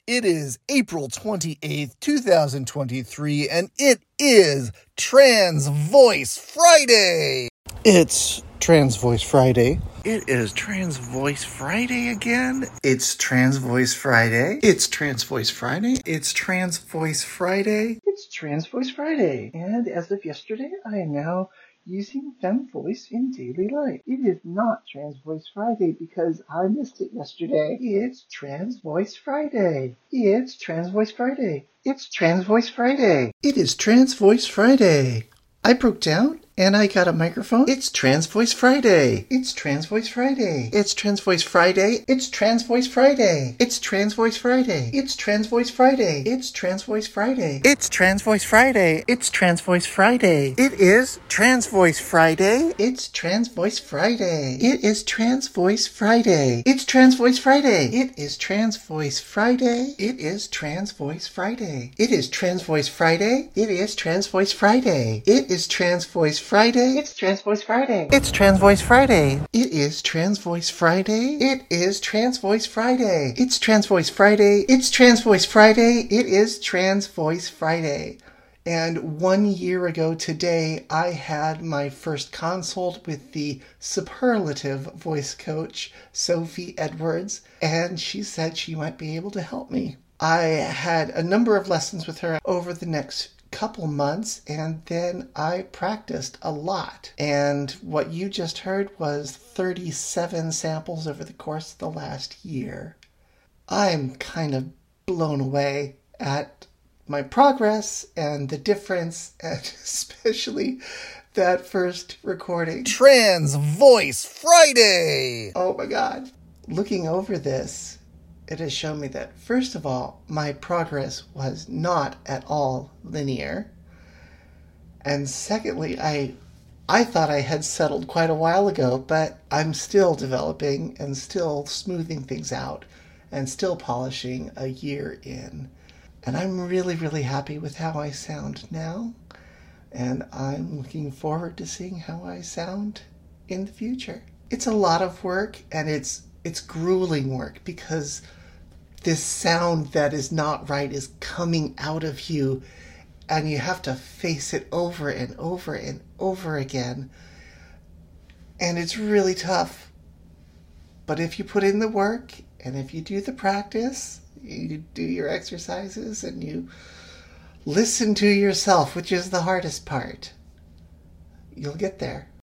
It is April 28th, 2023, and it is Trans Voice Friday! It's Trans Voice Friday. It is Trans Voice Friday again. It's Trans Voice Friday. It's Trans Voice Friday. It's Trans Voice Friday. It's Trans Voice Friday, and as of yesterday, I am now using Femme Voice in daily life. It is not Trans Voice Friday because I missed it yesterday. It's Trans Voice Friday. It's Trans Voice Friday. It's Trans Voice Friday. It is Trans Voice Friday. I broke down and I got a microphone. It's Trans Voice Friday. It's Trans Voice Friday. It's Trans Voice Friday. It's Trans Voice Friday. It's Trans Voice Friday. It's Trans Voice Friday. It's Trans Voice Friday. It's Trans Voice Friday. It's Trans Voice Friday. It is Trans Voice Friday. It's Trans Voice Friday. It is Trans Voice Friday. It's Trans Voice Friday. It is Trans Voice Friday. It is Trans Voice Friday. It is Trans Voice Friday. It is Trans Voice Friday. It is Trans Voice Friday. It's Trans Voice Friday. It's Trans Voice Friday. It is Trans Voice Friday. It is Trans Voice Friday. It's Trans Voice Friday. It's Trans Voice Friday. It is Trans Voice Friday. And 1 year ago today, I had my first consult with the superlative voice coach, Sophie Edwards, and she said she might be able to help me. I had a number of lessons with her over the next couple months, and then I practiced a lot. And what you just heard was 37 samples over the course of the last year. I'm kind of blown away at my progress and the difference, and especially that first recording. Trans Voice Friday! Oh my God. Looking over this, it has shown me that, first of all, my progress was not at all linear. And secondly, I thought I had settled quite a while ago, but I'm still developing and still smoothing things out and still polishing a year in. And I'm really, really happy with how I sound now. And I'm looking forward to seeing how I sound in the future. It's a lot of work, and it's grueling work, because this sound that is not right is coming out of you, and you have to face it over and over and over again. And it's really tough. But if you put in the work, and if you do the practice, you do your exercises, and you listen to yourself, which is the hardest part, you'll get there.